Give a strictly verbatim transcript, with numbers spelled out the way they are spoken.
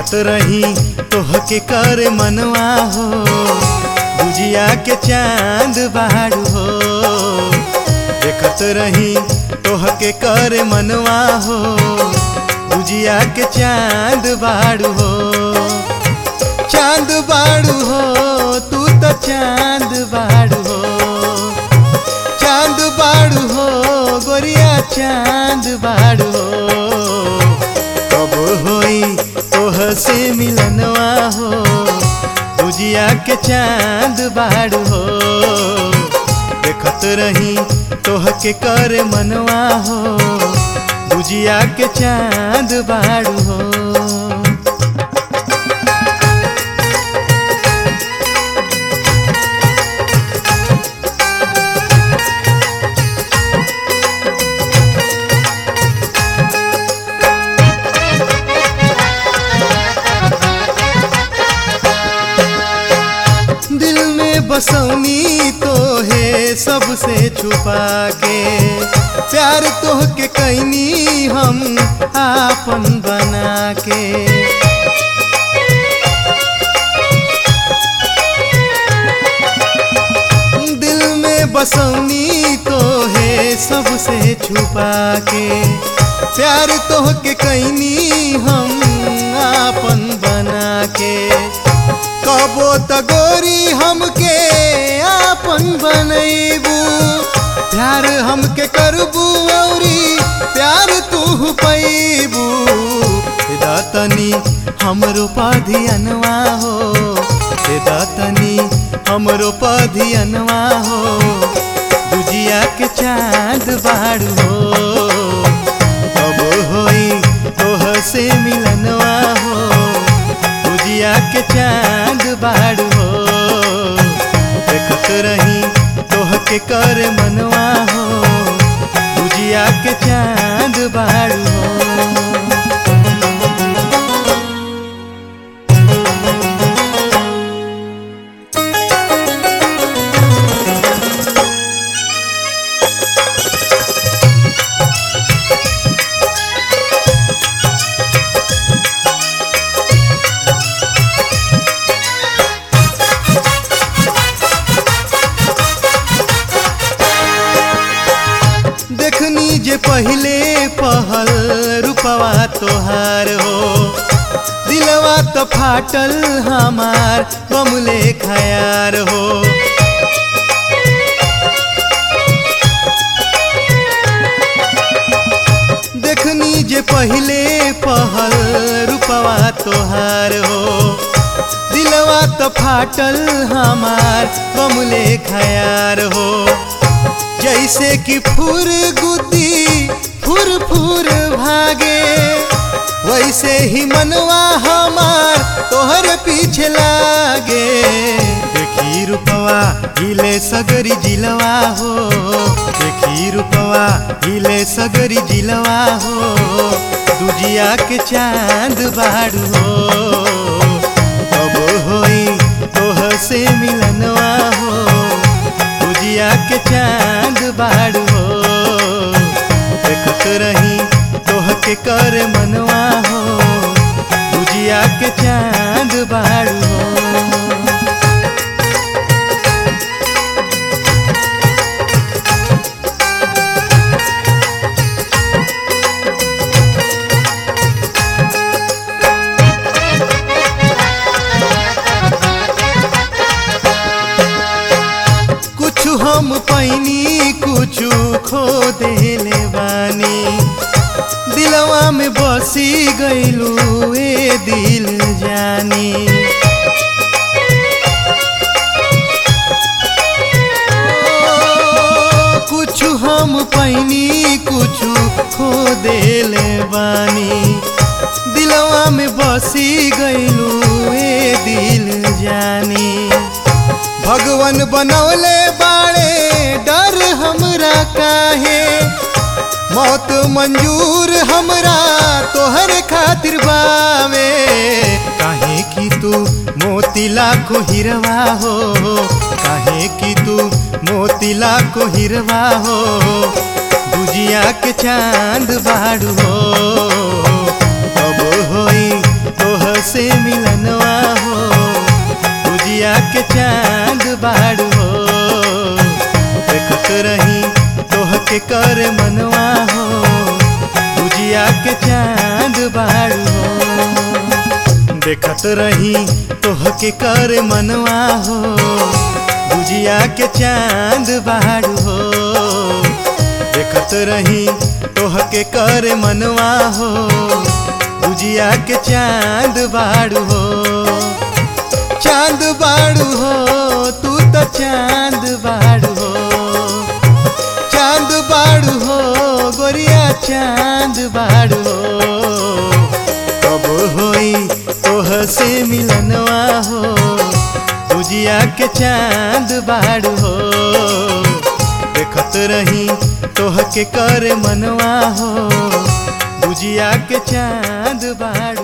देखत रही तोहके कर मनवा हो, गुजिया के चांद बाड़ू हो। देखत रही तोहके कर मनवा हो, गुजिया के चांद बाड़ू हो। चांद बाड़ू हो तू तो चांद बाड़ू हो, चांद बाड़ू हो गोरिया चांद बाड़ू हो। कब होई तोह से मिलनवा हो, गुजिया के चांद बाड़ू हो। देखत रही तोहके कर मनवा हो, गुजिया के चांद बाड़ू हो। बसौनी तो है सबसे छुपा के, प्यार तोह के कैनी हम आपन बना के। दिल में बसौनी तो है सबसे छुपा के, प्यार तोह के कैनी हम आपन बना के। कबो त गोरी हमके आपन बनैबू, प्यार हमके करबू औरी प्यार तू पैबू। दातनी हमरो पधियनवा हो, दातनी हमरो पधियनवा हो। गुजिया के चांद बाड़ू हो, कब होई तोह से मिलनवा हो, गुजिया के चांद बाड़ू हो। देखत रही तोहके कर मनवा हो, गुजिया के चांद बाड़ू हो। देखनी जे पहले पहल रूपवा तोहार हो, दिलवा तो फाटल हमार बमले खयार हो। देखनी जे पहले पहल रूपवा तोहार हो, दिलवा तो फाटल हमार बमले खयार हो। जैसे कि फुर गुद्दी फुर फुर भागे, वैसे ही मनवा हमार तोहर पीछे लागे। देखी रूपवा हिले सगरी जिलवा हो, देखी रूपवा हिले सगरी जिलवा हो। गुजिया के चांद बाड़ू हो, कब होई तोह से मिलनवा हो, गुजिया के चांद बाड़ू हो। देखत रही तोहके कर मनवा हो, गुजिया के चांद बाड़ू हो। हम पैनी कुछु खो देले बानी, दिलवा में बसी गईलू ए दिल जानी। कुछु हम पैनी कुछु खो देले बानी, दिलवा में बसी गईलू ए दिल जानी। भगवान बनौले बाड़े डर हमरा काहे, मौत मंजूर हमरा तोहर खातिर बावे। काहे कि तू मोती लाखो हिरवा हो, काहे कि तू मोती लाखो हिरवा हो। गुजिया के चांद बाड़ू हो, कब होई तोह से मिलनवा हो दुजिया के चांद बाड़ू हो देखत रही तोह के कर मनवा हो दुजिया के चांद बाड़ू हो देखत रही तोह के कर मनवा हो दुजिया के चांद बाड़ू हो देखत रही तोह के कर मनवा हो दुजिया के चांद बाड़ू हो चांद बाड़ू हो तू तो चांद बाड़ू हो चांद बाड़ू हो गोरिया चांद बाड़ू हो कब होई तोह से मिलनवा हो दुजिया के चांद बाड़ू हो देखत रही तोह के कर मनवा हो दुजिया के चांद बाड़ू।